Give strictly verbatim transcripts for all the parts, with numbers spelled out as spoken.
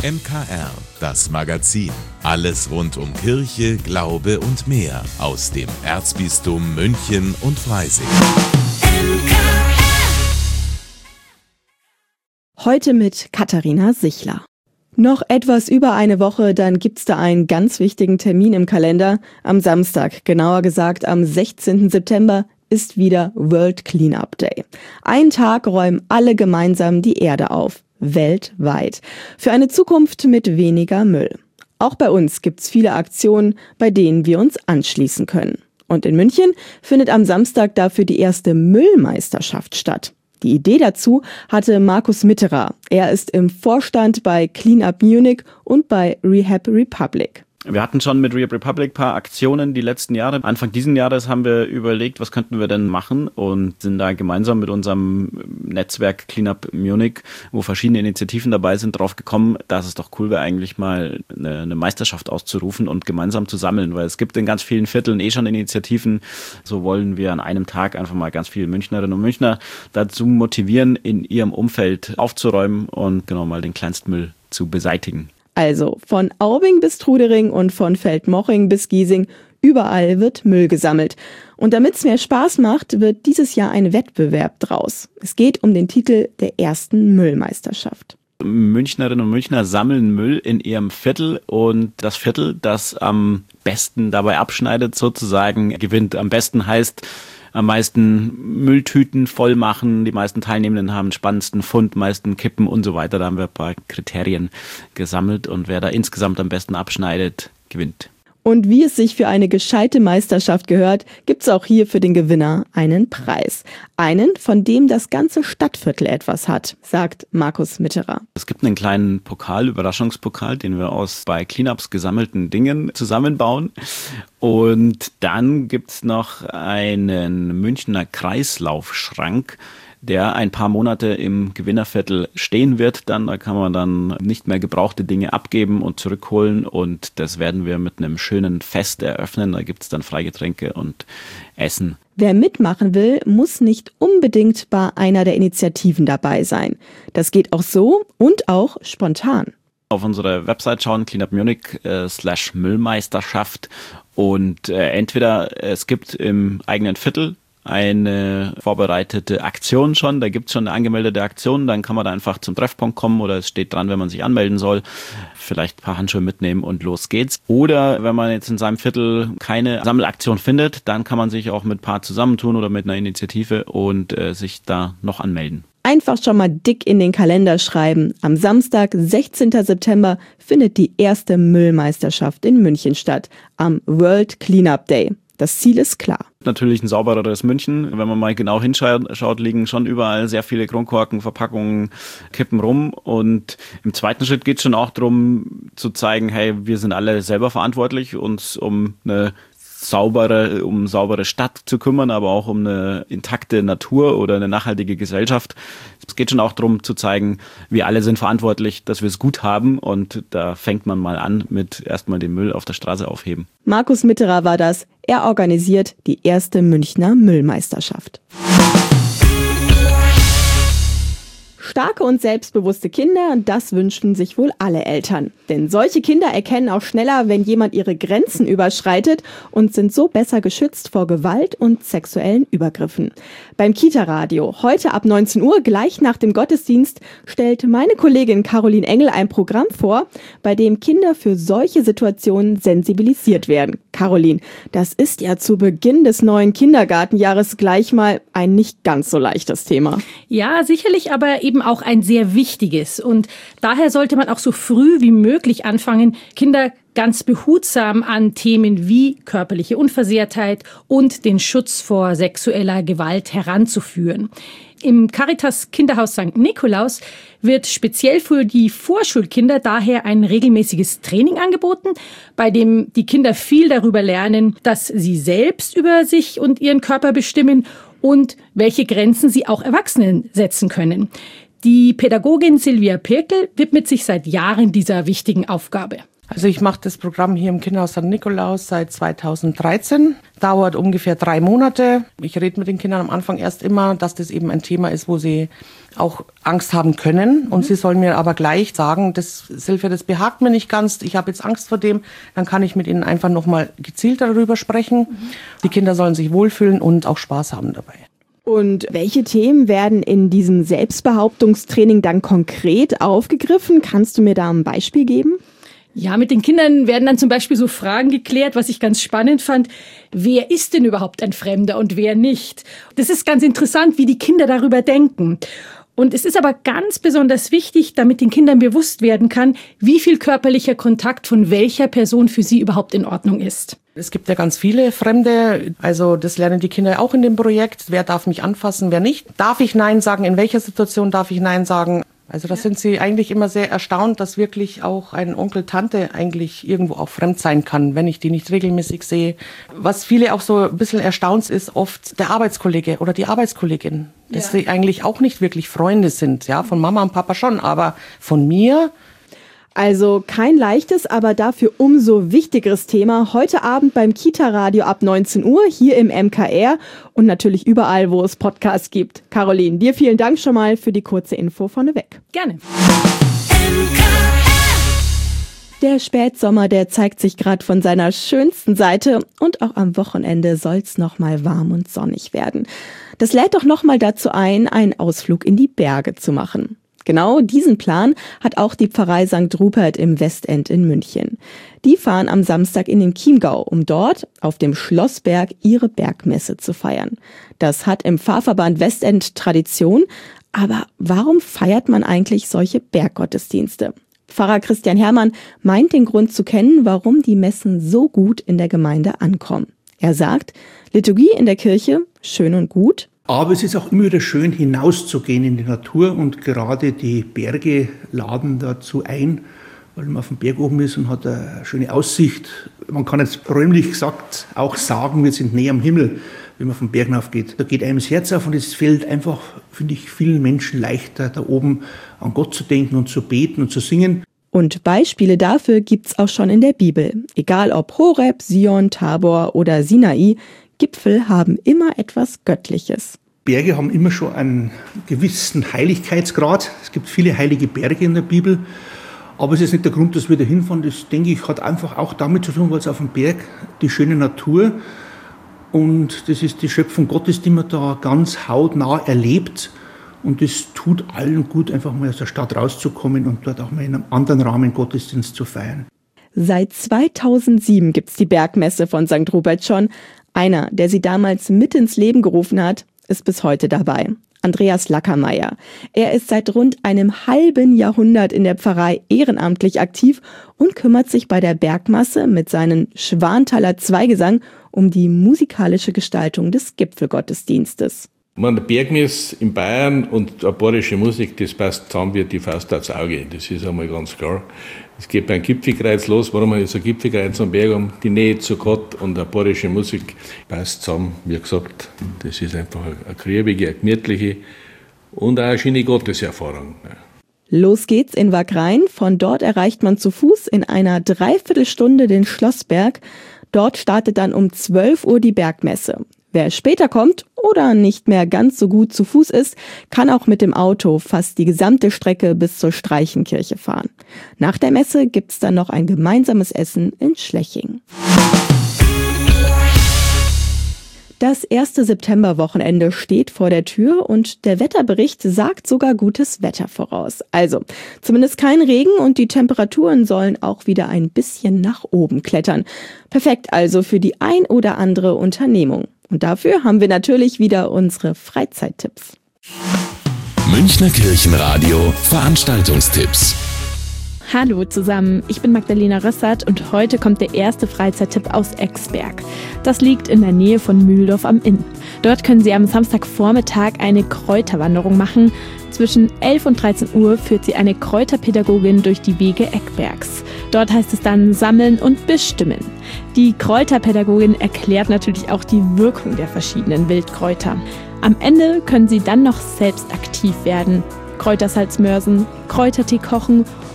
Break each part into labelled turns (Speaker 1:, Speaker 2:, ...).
Speaker 1: M K R, das Magazin. Alles rund um Kirche, Glaube und mehr aus dem Erzbistum München und Freising.
Speaker 2: Heute mit Katharina Sichler. Noch etwas über eine Woche, dann gibt's da einen ganz wichtigen Termin im Kalender. Am Samstag, genauer gesagt am sechzehnten September, ist wieder World Cleanup Day. Einen Tag räumen alle gemeinsam die Erde auf, weltweit, für eine Zukunft mit weniger Müll. Auch bei uns gibt's viele Aktionen, bei denen wir uns anschließen können. Und in München findet am Samstag dafür die erste Müllmeisterschaft statt. Die Idee dazu hatte Markus Mitterer. Er ist im Vorstand bei Cleanup Munich und bei Rehab Republic.
Speaker 3: Wir hatten schon mit Rehab Republic ein paar Aktionen die letzten Jahre. Anfang diesen Jahres haben wir überlegt, was könnten wir denn machen und sind da gemeinsam mit unserem Netzwerk Cleanup Munich, wo verschiedene Initiativen dabei sind, drauf gekommen, dass es doch cool wäre, eigentlich mal eine, eine Meisterschaft auszurufen und gemeinsam zu sammeln, weil es gibt in ganz vielen Vierteln eh schon Initiativen. So wollen wir an einem Tag einfach mal ganz viele Münchnerinnen und Münchner dazu motivieren, in ihrem Umfeld aufzuräumen und genau mal den Kleinstmüll zu beseitigen.
Speaker 2: Also von Aubing bis Trudering und von Feldmoching bis Giesing, überall wird Müll gesammelt. Und damit es mehr Spaß macht, wird dieses Jahr ein Wettbewerb draus. Es geht um den Titel der ersten Müllmeisterschaft.
Speaker 3: Münchnerinnen und Münchner sammeln Müll in ihrem Viertel und das Viertel, das am besten dabei abschneidet, sozusagen gewinnt. Am besten heißt, am meisten Mülltüten voll machen, die meisten Teilnehmenden haben den spannendsten Fund, meisten Kippen und so weiter. Da haben wir ein paar Kriterien gesammelt und wer da insgesamt am besten abschneidet, gewinnt.
Speaker 2: Und wie es sich für eine gescheite Meisterschaft gehört, gibt's auch hier für den Gewinner einen Preis. Einen, von dem das ganze Stadtviertel etwas hat, sagt Markus Mitterer.
Speaker 3: Es gibt einen kleinen Pokal, Überraschungspokal, den wir aus bei Cleanups gesammelten Dingen zusammenbauen. Und dann gibt's noch einen Münchner Kreislaufschrank, der ein paar Monate im Gewinnerviertel stehen wird. Dann da kann man dann nicht mehr gebrauchte Dinge abgeben und zurückholen und das werden wir mit einem schönen Fest eröffnen. Da gibt's dann Freigetränke und Essen.
Speaker 2: Wer mitmachen will, muss nicht unbedingt bei einer der Initiativen dabei sein. Das geht auch so und auch spontan.
Speaker 3: Auf unsere Website schauen, Cleanup Munich äh, slash Müllmeisterschaft und äh, entweder es gibt im eigenen Viertel eine vorbereitete Aktion schon, da gibt's schon eine angemeldete Aktion, dann kann man da einfach zum Treffpunkt kommen oder es steht dran, wenn man sich anmelden soll, vielleicht ein paar Handschuhe mitnehmen und los geht's. Oder wenn man jetzt in seinem Viertel keine Sammelaktion findet, dann kann man sich auch mit ein paar zusammentun oder mit einer Initiative und äh, sich da noch anmelden.
Speaker 2: Einfach schon mal dick in den Kalender schreiben. Am Samstag, sechzehnten September, findet die erste Müllmeisterschaft in München statt, am World Cleanup Day. Das Ziel ist klar.
Speaker 3: Natürlich ein saubereres München. Wenn man mal genau hinschaut, liegen schon überall sehr viele Kronkorken, Verpackungen, Kippen rum. Und im zweiten Schritt geht es schon auch darum zu zeigen, hey, wir sind alle selber verantwortlich, uns um eine saubere, um saubere Stadt zu kümmern, aber auch um eine intakte Natur oder eine nachhaltige Gesellschaft. Es geht schon auch darum zu zeigen, wir alle sind verantwortlich, dass wir es gut haben und da fängt man mal an mit erstmal den Müll auf der Straße aufheben.
Speaker 2: Markus Mitterer war das. Er organisiert die erste Münchner Müllmeisterschaft. Starke und selbstbewusste Kinder, das wünschen sich wohl alle Eltern. Denn solche Kinder erkennen auch schneller, wenn jemand ihre Grenzen überschreitet und sind so besser geschützt vor Gewalt und sexuellen Übergriffen. Beim Kita-Radio, heute ab neunzehn Uhr, gleich nach dem Gottesdienst, stellt meine Kollegin Caroline Engel ein Programm vor, bei dem Kinder für solche Situationen sensibilisiert werden. Caroline, das ist ja zu Beginn des neuen Kindergartenjahres gleich mal ein nicht ganz so leichtes Thema.
Speaker 4: Ja, sicherlich, aber eben auch ein sehr wichtiges. Und daher sollte man auch so früh wie möglich anfangen, Kinder ganz behutsam an Themen wie körperliche Unversehrtheit und den Schutz vor sexueller Gewalt heranzuführen. Im Caritas Kinderhaus Sankt Nikolaus wird speziell für die Vorschulkinder daher ein regelmäßiges Training angeboten, bei dem die Kinder viel darüber lernen, dass sie selbst über sich und ihren Körper bestimmen und welche Grenzen sie auch Erwachsenen setzen können. Die Pädagogin Silvia Pirkel widmet sich seit Jahren dieser wichtigen Aufgabe.
Speaker 5: Also ich mache das Programm hier im Kinderhaus Sankt Nikolaus seit zweitausenddreizehn. Dauert ungefähr drei Monate. Ich rede mit den Kindern am Anfang erst immer, dass das eben ein Thema ist, wo sie auch Angst haben können. Und mhm. sie sollen mir aber gleich sagen, das Silvia, das behagt mir nicht ganz, ich habe jetzt Angst vor dem. Dann kann ich mit ihnen einfach nochmal gezielt darüber sprechen. Mhm. Die Kinder sollen sich wohlfühlen und auch Spaß haben dabei.
Speaker 2: Und welche Themen werden in diesem Selbstbehauptungstraining dann konkret aufgegriffen? Kannst du mir da ein Beispiel geben?
Speaker 4: Ja, mit den Kindern werden dann zum Beispiel so Fragen geklärt, was ich ganz spannend fand. Wer ist denn überhaupt ein Fremder und wer nicht? Das ist ganz interessant, wie die Kinder darüber denken. Und es ist aber ganz besonders wichtig, damit den Kindern bewusst werden kann, wie viel körperlicher Kontakt von welcher Person für sie überhaupt in Ordnung ist.
Speaker 5: Es gibt ja ganz viele Fremde, also das lernen die Kinder auch in dem Projekt. Wer darf mich anfassen, wer nicht? Darf ich Nein sagen? In welcher Situation darf ich Nein sagen? Also da sind sie eigentlich immer sehr erstaunt, dass wirklich auch ein Onkel, Tante eigentlich irgendwo auch fremd sein kann, wenn ich die nicht regelmäßig sehe. Was viele auch so ein bisschen erstaunt ist, oft der Arbeitskollege oder die Arbeitskollegin, dass ja. sie eigentlich auch nicht wirklich Freunde sind, ja, von Mama und Papa schon, aber von mir.
Speaker 2: Also kein leichtes, aber dafür umso wichtigeres Thema heute Abend beim Kita-Radio ab neunzehn Uhr hier im M K R und natürlich überall, wo es Podcasts gibt. Caroline, dir vielen Dank schon mal für die kurze Info vorneweg.
Speaker 4: Gerne.
Speaker 2: Der Spätsommer, der zeigt sich gerade von seiner schönsten Seite und auch am Wochenende soll's noch mal warm und sonnig werden. Das lädt doch noch mal dazu ein, einen Ausflug in die Berge zu machen. Genau diesen Plan hat auch die Pfarrei Sankt Rupert im Westend in München. Die fahren am Samstag in den Chiemgau, um dort auf dem Schlossberg ihre Bergmesse zu feiern. Das hat im Pfarrverband Westend Tradition. Aber warum feiert man eigentlich solche Berggottesdienste? Pfarrer Christian Herrmann meint den Grund zu kennen, warum die Messen so gut in der Gemeinde ankommen. Er sagt, Liturgie in der Kirche, schön und gut.
Speaker 6: Aber es ist auch immer wieder schön, hinauszugehen in die Natur und gerade die Berge laden dazu ein, weil man auf dem Berg oben ist und hat eine schöne Aussicht. Man kann jetzt räumlich gesagt auch sagen, wir sind näher am Himmel, wenn man vom Berg hinaufgeht. Da geht einem das Herz auf und es fällt einfach, finde ich, vielen Menschen leichter, da oben an Gott zu denken und zu beten und zu singen.
Speaker 2: Und Beispiele dafür gibt's auch schon in der Bibel. Egal ob Horeb, Sion, Tabor oder Sinai, Gipfel haben immer etwas Göttliches.
Speaker 6: Berge haben immer schon einen gewissen Heiligkeitsgrad. Es gibt viele heilige Berge in der Bibel. Aber es ist nicht der Grund, dass wir da hinfahren. Das, denke ich, hat einfach auch damit zu tun, weil es auf dem Berg die schöne Natur und das ist die Schöpfung Gottes, die man da ganz hautnah erlebt. Und es tut allen gut, einfach mal aus der Stadt rauszukommen und dort auch mal in einem anderen Rahmen Gottesdienst zu feiern.
Speaker 2: Seit zweitausendsieben gibt's die Bergmesse von Sankt Rupert schon. Einer, der sie damals mit ins Leben gerufen hat, ist bis heute dabei. Andreas Lackermeier. Er ist seit rund einem halben Jahrhundert in der Pfarrei ehrenamtlich aktiv und kümmert sich bei der Bergmesse mit seinem Schwanthaler Zweigesang um die musikalische Gestaltung des Gipfelgottesdienstes.
Speaker 7: Man, der Bergmesse in Bayern und eine bayerische Musik, das passt zusammen wie die Faust aufs Auge. Das ist einmal ganz klar. Es geht beim Gipfelkreuz los. Warum ist ein Gipfelkreuz am Berg um? Die Nähe zu Gott und eine bayerische Musik passt zusammen. Wie gesagt, das ist einfach eine kriebige, eine gemütliche und auch eine schöne Gotteserfahrung.
Speaker 2: Los geht's in Wagrain. Von dort erreicht man zu Fuß in einer Dreiviertelstunde den Schlossberg. Dort startet dann um zwölf Uhr die Bergmesse. Wer später kommt oder nicht mehr ganz so gut zu Fuß ist, kann auch mit dem Auto fast die gesamte Strecke bis zur Streichenkirche fahren. Nach der Messe gibt's dann noch ein gemeinsames Essen in Schleching. Das erste Septemberwochenende steht vor der Tür und der Wetterbericht sagt sogar gutes Wetter voraus. Also zumindest kein Regen und die Temperaturen sollen auch wieder ein bisschen nach oben klettern. Perfekt also für die ein oder andere Unternehmung. Und dafür haben wir natürlich wieder unsere Freizeittipps.
Speaker 1: Münchner Kirchenradio Veranstaltungstipps.
Speaker 8: Hallo zusammen, ich bin Magdalena Rössert und heute kommt der erste Freizeittipp aus Exberg. Das liegt in der Nähe von Mühldorf am Inn. Dort können Sie am Samstagvormittag eine Kräuterwanderung machen. Zwischen elf und dreizehn Uhr führt Sie eine Kräuterpädagogin durch die Wege Eckbergs. Dort heißt es dann sammeln und bestimmen. Die Kräuterpädagogin erklärt natürlich auch die Wirkung der verschiedenen Wildkräuter. Am Ende können Sie dann noch selbst aktiv werden. Kräutersalz mörsen, Kräutertee kochen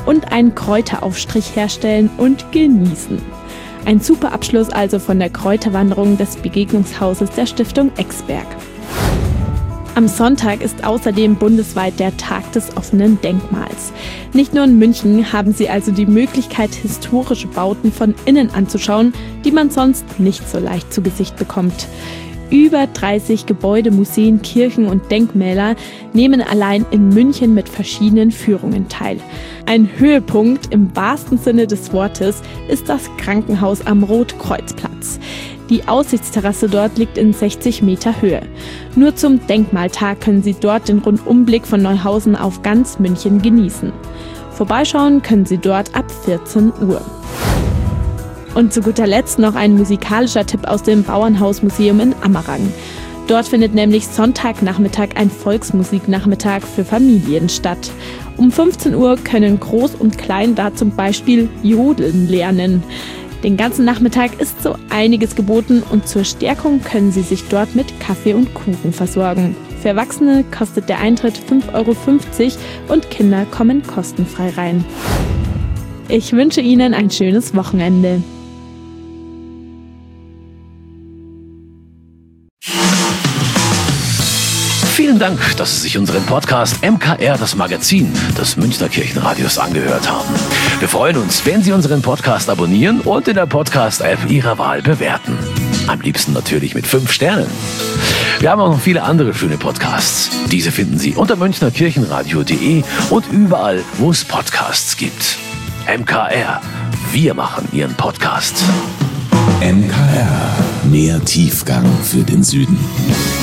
Speaker 8: und einen Kräuteraufstrich herstellen und genießen. Ein super Abschluss also von der Kräuterwanderung des Begegnungshauses der Stiftung Exberg. Am Sonntag ist außerdem bundesweit der Tag des offenen Denkmals. Nicht nur in München haben Sie also die Möglichkeit, historische Bauten von innen anzuschauen, die man sonst nicht so leicht zu Gesicht bekommt. Über dreißig Gebäude, Museen, Kirchen und Denkmäler nehmen allein in München mit verschiedenen Führungen teil. Ein Höhepunkt im wahrsten Sinne des Wortes ist das Krankenhaus am Rotkreuzplatz. Die Aussichtsterrasse dort liegt in sechzig Meter Höhe. Nur zum Denkmaltag können Sie dort den Rundumblick von Neuhausen auf ganz München genießen. Vorbeischauen können Sie dort ab vierzehn Uhr. Und zu guter Letzt noch ein musikalischer Tipp aus dem Bauernhausmuseum in Ammerang. Dort findet nämlich Sonntagnachmittag ein Volksmusiknachmittag für Familien statt. Um fünfzehn Uhr können Groß und Klein da zum Beispiel jodeln lernen. Den ganzen Nachmittag ist so einiges geboten und zur Stärkung können Sie sich dort mit Kaffee und Kuchen versorgen. Für Erwachsene kostet der Eintritt fünf Euro fünfzig und Kinder kommen kostenfrei rein. Ich wünsche Ihnen ein schönes Wochenende.
Speaker 9: Vielen Dank, dass Sie sich unseren Podcast M K R, das Magazin des Münchner Kirchenradios, angehört haben. Wir freuen uns, wenn Sie unseren Podcast abonnieren und in der Podcast-App Ihrer Wahl bewerten. Am liebsten natürlich mit fünf Sternen. Wir haben auch noch viele andere schöne Podcasts. Diese finden Sie unter münchner kirchenradio punkt de und überall, wo es Podcasts gibt. M K R, wir machen Ihren Podcast.
Speaker 1: M K R, mehr Tiefgang für den Süden.